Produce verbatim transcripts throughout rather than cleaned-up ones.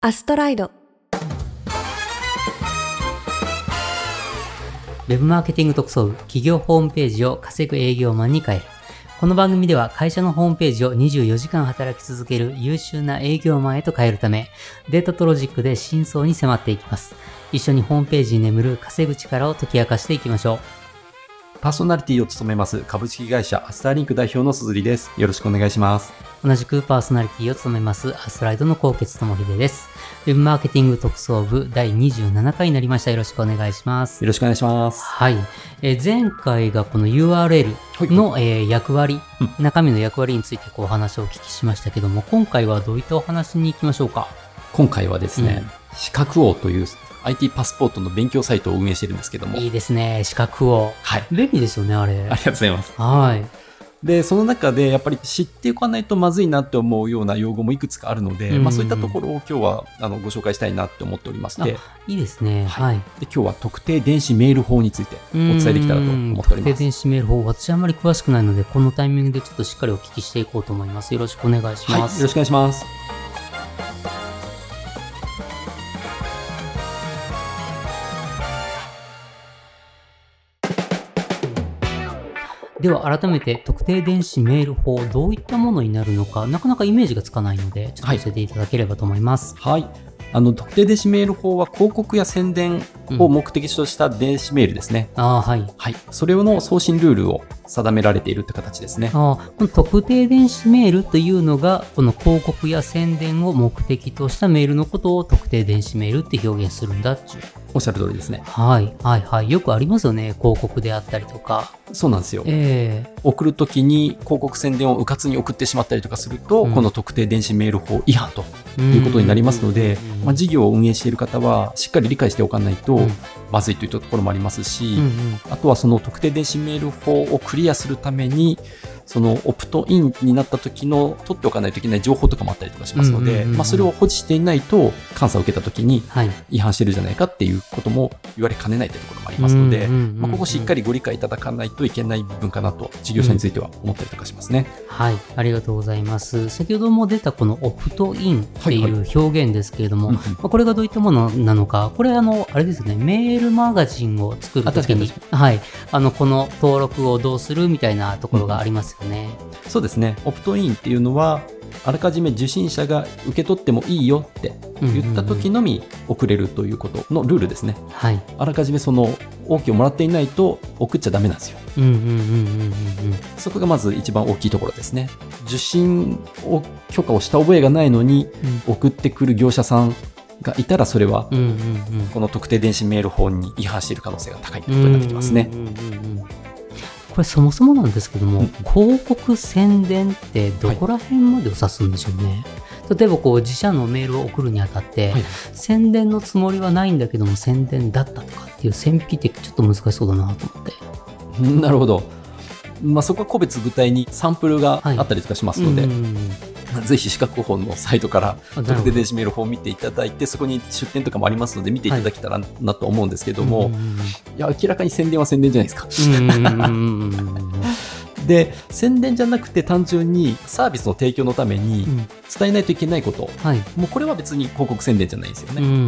アストライド。 ウェブマーケティング特捜部、企業ホームページを稼ぐ営業マンに変える。この番組では会社のホームページをにじゅうよじかん働き続ける優秀な営業マンへと変えるため、データとロジックで真相に迫っていきます。一緒にホームページに眠る稼ぐ力を解き明かしていきましょう。 パーソナリティを務めます株式会社アスターリンク代表の鈴木です。よろしくお願いします。 同じくパーソナリティを務めますアストライドの高傑智秀です。ウェブマーケティング特捜部だいにじゅうななかいになりました。よろしくお願いします。 よろしくお願いします。 はい。えー、前回がこの ユーアールエル の、はい、えー、役割、うん、中身の役割についてこうお話をお聞きしましたけども、今回はどういったお話に行きましょうか。 今回はですね、うん、資格王というアイティー パスポートの勉強サイトを運営しているんですけども。 いいですね、資格王。 はい。 便利ですよね、あれ。 ありがとうございます。 はい。 で、その中でやっぱり知っておかないとまずいなって思うような用語もいくつかあるので、うんうん、まあ、そういったところを今日はあのご紹介したいなって思っておりまして。 いいですね。 はい。で、今日は特定電子メール法についてお伝えできたらと思っております。 特定電子メール法、私はあまり詳しくないので、このタイミングでちょっとしっかりお聞きしていこうと思います。よろしくお願いします。 はい、よろしくお願いします。 では改めて特定電子メール法、どういったものになるのか、なかなかイメージがつかないので、ちょっと教えていただければと思います。 はい。はい、あの特定電子メール法は広告や宣伝を目的とした電子メールですね。 うん、あはい。 はい。それの送信ルールを定められているって形ですね。 あこの特定電子メールというのが、この広告や宣伝を目的としたメールのことを特定電子メールって表現するんだっていう。 おっしゃる通りですね。 はい。はいはい。よくありますよね。広告であったりとか。 そうなんですよ。 えー、 送るときに広告宣伝を迂闊に送ってしまったりとかすると、うん、この特定電子メール法違反ということになりますので、まあ、事業を運営している方はしっかり理解しておかないとまずいというところもありますし、うんうん、あとはその特定電子メール法をクリアするためにそのオプトインになった時の取っておかないといけない情報とかもあったりとかしますので、まあ、それを保持していないと監査を受けた時に違反してるじゃないかっていうことも言われかねないというところもありますので、まあ、ここしっかりご理解いただかないといけない部分かなと事業者については思ったりとかしますね。 うん、はい、ありがとうございます。先ほども出たこのオプトインっていう表現ですけれども、はいはい、まあ、これがどういったものなのか、これあのあれですね、メールマガジンを作るときに、はい、あのこの登録をどうするみたいなところがありますよね。 うん、そうですね。オプトインっていうのはあらかじめ受信者が受け取ってもいいよって言った時のみ送れるということのルールですね。はい、あらかじめその OK をもらっていないと送っちゃダメなんですよ。そこがまず一番大きいところですね。受信を許可をした覚えがないのに送ってくる業者さんがいたら、それはこの特定電子メール法に違反している可能性が高いということになってきますね。 これそもそもなんですけども、うん、広告宣伝ってどこら辺までを指すんでしょうね。はい、例えばこう自社のメールを送るにあたって、はい、宣伝のつもりはないんだけども宣伝だったとかっていう線引きってちょっと難しそうだなと思って。 なるほど。まあ、そこは個別具体にサンプルがあったりとかしますので、はい、ぜひ資格法のサイトから特定電子メール法を見ていただいて、そこに出典とかもありますので見ていただけたらなと思うんですけども、はい、いや明らかに宣伝は宣伝じゃないですか。で、宣伝じゃなくて単純にサービスの提供のために伝えないといけないこと、うん、もうこれは別に広告宣伝じゃないですよね。うんうんうん、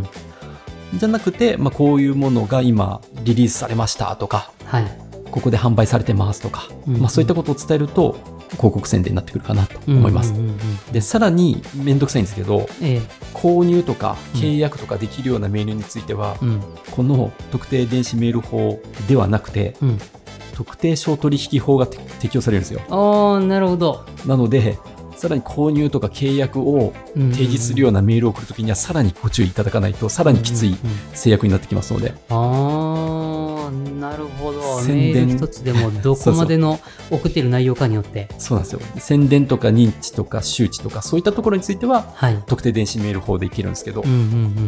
じゃなくて、まあ、こういうものが今リリースされましたとか、はい、ここで販売されてますとか、うんうん、まあ、そういったことを伝えると広告宣伝になってくるかなと思います。うんうんうんうん、でさらにめんどくさいんですけど、ええ、購入とか契約とかできるようなメールについては、うん、この特定電子メール法ではなくて、うん、特定商取引法が適用されるんですよ。 ああ、なるほど。 なのでさらに購入とか契約を提示するようなメールを送るときにはさらにご注意いただかないとさらにきつい制約になってきますので。 うんうんうん、ああ、なるほど。メール一つでもどこまでの送っている内容かによってそうなんですよ。宣伝とか認知とか周知とかそういったところについては、はい、特定電子メール法でいけるんですけど、うんうんうん、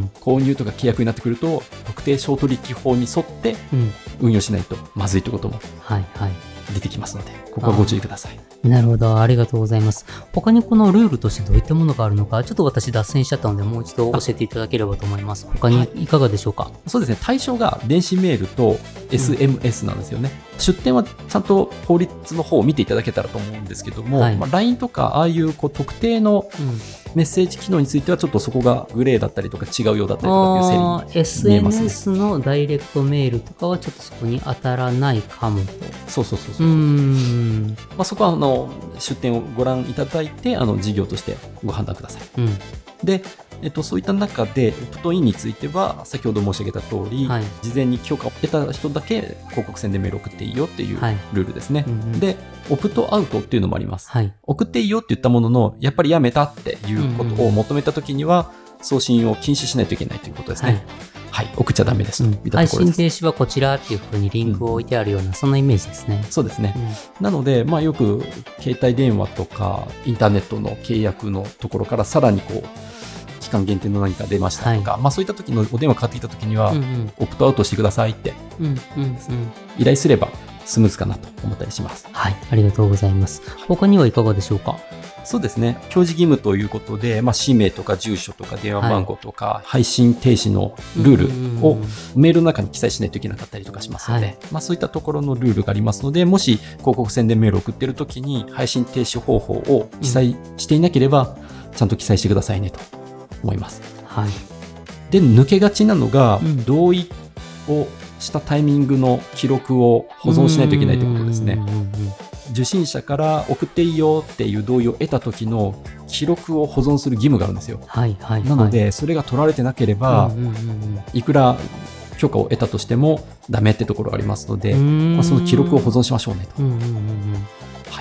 購入とか契約になってくると特定商取引法に沿って運用しないとまずいということも出てきますので、はいはい、こここはご注意ください。 なるほど、ありがとうございます。他にこのルールとしてどういったものがあるのか、ちょっと私脱線しちゃったので、もう一度教えていただければと思います。他にいかがでしょうか？はい、 そうですね、対象が電子メールと エスエムエス なんですよね。うん、出典はちゃんと法律の方を見ていただけたらと思うんですけども、はい、まあ、ライン とかああいうこう特定のメッセージ機能についてはちょっとそこがグレーだったりとか違うようだったりとかっていう整理に見えますね。 エスエヌエス のダイレクトメールとかはちょっとそこに当たらないかもと。 そうそうそうそう。うーん、まあ、そこはあの出典をご覧いただいて、あの事業としてご判断ください。うん、で、えっと、そういった中でオプトインについては先ほど申し上げた通り、はい、事前に許可を得た人だけ広告宣伝メールを送っていいよっていうルールですね。はい、うんうん、でオプトアウトっていうのもあります。はい、送っていいよって言ったもののやっぱりやめたっていうことを求めたときには送信を禁止しないといけないということですね。はいはい、送っちゃダメですといったところです。 配信停止はこちらっていうふうにリンクを置いてあるような、うん、そんなイメージですね。 そうですね。うん、なので、まあ、よく携帯電話とかインターネットの契約のところからさらにこう期間限定の何か出ましたとか、はい、まあ、そういった時のお電話かかってきた時には、うんうん、オプトアウトしてくださいって、うんうんうん、依頼すればスムーズかなと思ったりします。 はい、ありがとうございます。他にはいかがでしょうか？ そうですね、表示義務ということで、まあ、氏名とか住所とか電話番号とか、はい、配信停止のルールをメールの中に記載しないといけなかったりとかしますので、はい、まあ、そういったところのルールがありますので、もし広告宣伝メールを送っているときに配信停止方法を記載していなければ、うん、ちゃんと記載してくださいねと思います。はい、で抜けがちなのが、うん、同意をしたタイミングの記録を保存しないといけないということですね。受信者から送っていいよっていう同意を得た時の記録を保存する義務があるんですよ。はいはいはい、なのでそれが取られてなければ、うんうんうん、いくら許可を得たとしてもダメってところがありますので、まあ、その記録を保存しましょうねと。うんうんうんうん、 はい、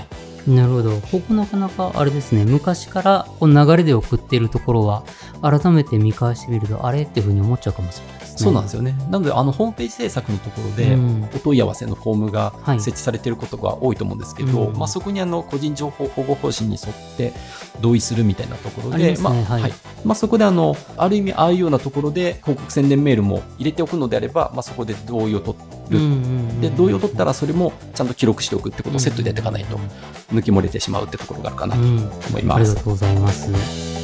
なるほど。ここなかなかあれですね、昔からこの流れで送っているところは改めて見返してみるとあれっていうふうに思っちゃうかもしれないですね。 そうなんですよね。なのであのホームページ制作のところでお問い合わせのフォームが設置されていることが多いと思うんですけど、はい、まあ、そこにあの個人情報保護方針に沿って同意するみたいなところで、まあはいはい、まあ、そこであのある意味ああいうようなところで広告宣伝メールも入れておくのであれば、まあ、そこで同意を取る、うんうんうん、で同意を取ったらそれもちゃんと記録しておくってことをセットでやっていかないと抜き漏れてしまうってところがあるかなと思います。うん、ありがとうございます。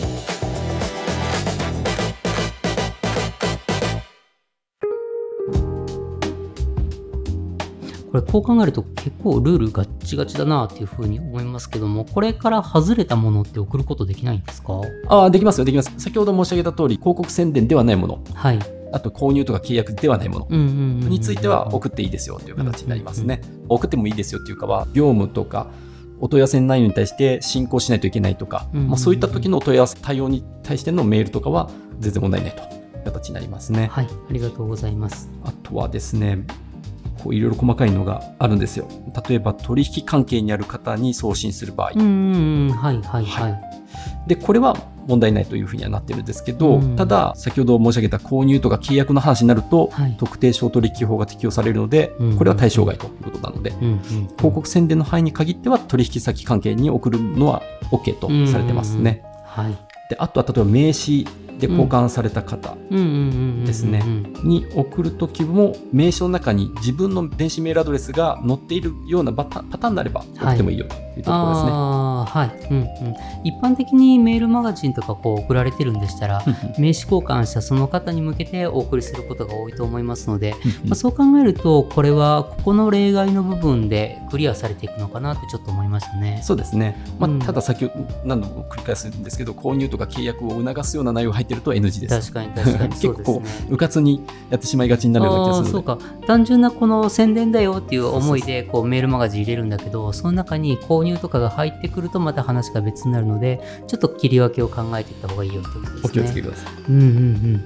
これこう考えると結構ルールガッチガチだなっていうふうに思いますけども、これから外れたものって送ることできないんですか？ ああ、できますよ、できます。先ほど申し上げた通り広告宣伝ではないもの、はい、あと購入とか契約ではないものについては送っていいですよという形になりますね。うんうんうん、送ってもいいですよっていうかは業務とかお問い合わせ内容に対して進行しないといけないとか、うんうんうん、まあ、そういった時のお問い合わせ対応に対してのメールとかは全然問題ないという形になりますね。 はい、ありがとうございます。 あとはですね、こういろいろ細かいのがあるんですよ。例えば取引関係にある方に送信する場合、うんうん、はいはいはい、でこれは問題ないというふうにはなってるんですけど、うん、ただ先ほど申し上げた購入とか契約の話になると、はい、特定商取引法が適用されるので、うんうん、これは対象外ということなので、うんうん、広告宣伝の範囲に限っては取引先関係に送るのは OK とされてますね。はい、であとは例えば名刺で交換された方ですねに送るときも名刺の中に自分の電子メールアドレスが載っているようなパターンになれば送ってもいいよというところですね。 はい、はい、うんうん、一般的にメールマガジンとかこう送られてるんでしたら名刺交換したその方に向けてお送りすることが多いと思いますので、まあ、そう考えるとこれはここの例外の部分でクリアされていくのかなってちょっと思いましたね。 そうですね、まあ、うん、ただ先ほど何度も繰り返すんですけど購入とか契約を促すような内容が入っていると エヌジー です。 確かに確かに結構うかつにやってしまいがちになるような気がするので。 そうか、単純なこの宣伝だよっていう思いでこうメールマガジン入れるんだけど、その中に購入とかが入ってくるとまた話が別になるので、ちょっと切り分けを考えていった方がいいよってことですね。 お気をつけください。 うんうんうんうん。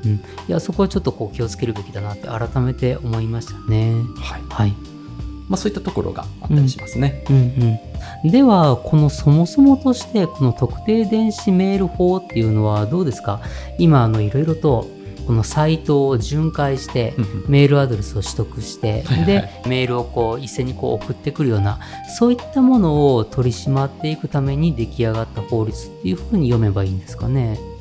いや、そこはちょっとこう気をつけるべきだなって改めて思いましたね。はい、はい、 まあ、そういったところがあったりしますね。 うんうんうん、ではこのそもそもとしてこの特定電子メール法っていうのはどうですか？今あのいろいろとこのサイトを巡回してメールアドレスを取得してでメールをこう一斉にこう送ってくるようなそういったものを取り締まっていくために出来上がった法律っていうふうに読めばいいんですかね？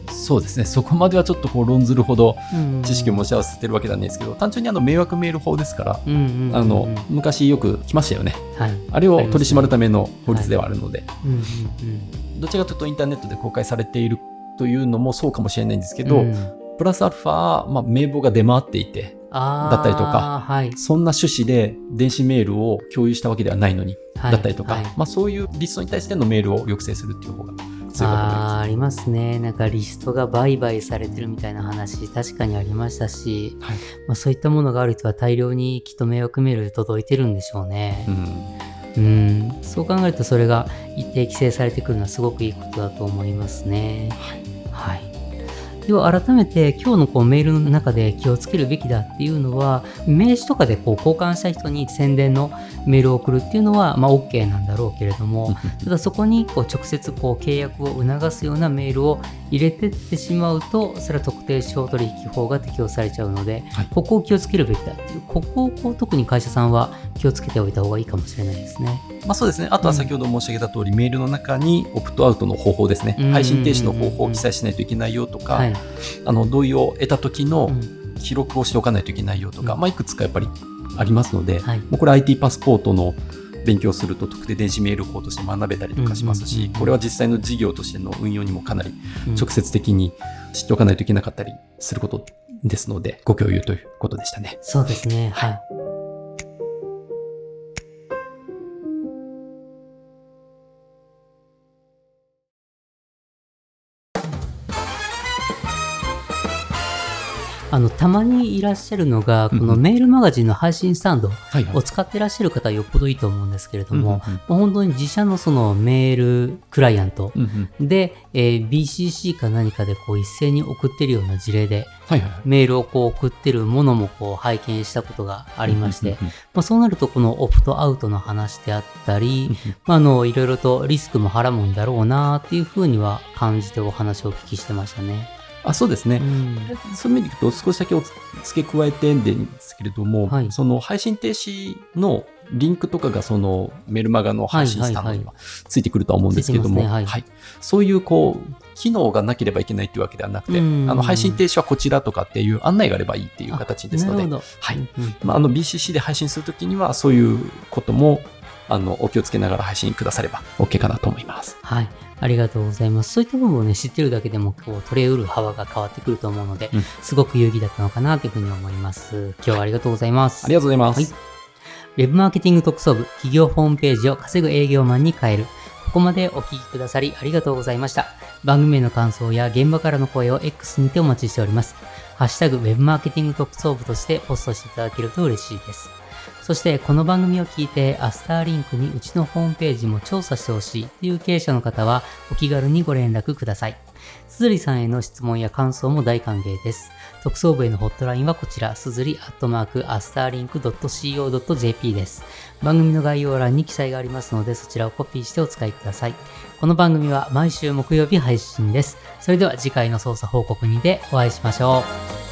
そうですね、そこまではちょっとこう論ずるほど知識を持ち合わせてるわけなんですけど、単純にあの迷惑メール法ですから、うんうんうんうん、あの昔よく来ましたよね、はい、あれを取り締まるための法律ではあるので、はいうんうんうん、どちらかというとインターネットで公開されているというのもそうかもしれないんですけど、うん、プラスアルファ、まあ、名簿が出回っていてだったりとか、はい、そんな趣旨で電子メールを共有したわけではないのに、はい、だったりとか、はいまあ、そういうリストに対してのメールを抑制するっていう方があ, ありますね。なんかリストが売買されてるみたいな話確かにありましたし、はいまあ、そういったものがある人は大量にきっと迷惑メールで届いてるんでしょうね、うん、うんそう考えるとそれが一定規制されてくるのはすごくいいことだと思いますね。はい、はいでは改めて今日のこうメールの中で気をつけるべきだっていうのは、名刺とかでこう交換した人に宣伝のメールを送るっていうのはまあ OK なんだろうけれども、ただそこにこう直接こう契約を促すようなメールを入れてってしまうと、それは特定商取引法が適用されちゃうので、はい、ここを気をつけるべきだっていう、ここをこう特に会社さんは気をつけておいた方がいいかもしれないですね。 まあ、そうですね。あとは先ほど申し上げた通り、うん、メールの中にオプトアウトの方法ですね、配信停止の方法を記載しないといけないよとか、はい、あの同意を得た時の記録をしておかないといけないよとか、うんまあ、いくつかやっぱりありますので、はい、もうこれ アイティー パスポートの勉強すると特定電子メール法として学べたりとかしますし、これは実際の事業としての運用にもかなり直接的に知っておかないといけなかったりすることですので、ご共有ということでしたね。 そうですね。はい。あのたまにいらっしゃるのが、このメールマガジンの配信スタンドを使ってらっしゃる方はよっぽどいいと思うんですけれども、うんうんうん、本当に自社のそのメールクライアントで、うんうんえー、ビーシーシー か何かでこう一斉に送ってるような事例で、はいはい、メールをこう送ってるものもこう拝見したことがありまして、うんうんうんまあ、そうなるとこのオプトアウトの話であったり、うんうんまあ、あのいろいろとリスクもはらむんだろうなっていうふうには感じてお話をお聞きしてましたね。 あそうですね、うん、そういう意味でいくと少しだけお付け加えてんですけれども、はい、その配信停止のリンクとかがそのメルマガの配信スタンドにはついてくるとは思うんですけれども、はいはいはいはい、そういうこう機能がなければいけないというわけではなくて、あの配信停止はこちらとかっていう案内があればいいっていう形ですので、はいうんまあ、あの ビーシーシー で配信するときにはそういうこともあのお気をつけながら配信くだされば OK かなと思います。 はい、ありがとうございます。そういった部分をね知ってるだけでもこう取り得る幅が変わってくると思うので、うん、すごく有意義だったのかなというふうに思います。今日はありがとうございます。 はい、ありがとうございます。 はい、ウェブマーケティング特捜部企業ホームページを稼ぐ営業マンに変える。ここまでお聞きくださりありがとうございました。番組への感想や現場からの声を X にてお待ちしております。ハッシュタグウェブマーケティング特捜部としてポストしていただけると嬉しいです。そしてこの番組を聞いてアスターリンクにうちのホームページも調査してほしいという経営者の方はお気軽にご連絡ください。すずりさんへの質問や感想も大歓迎です。特捜部へのホットラインはこちら、すずりアットマークアスターリンクドットコードットジェーピー です。番組の概要欄に記載がありますのでそちらをコピーしてお使いください。この番組は毎週木曜日配信です。それでは次回の捜査報告にてお会いしましょう。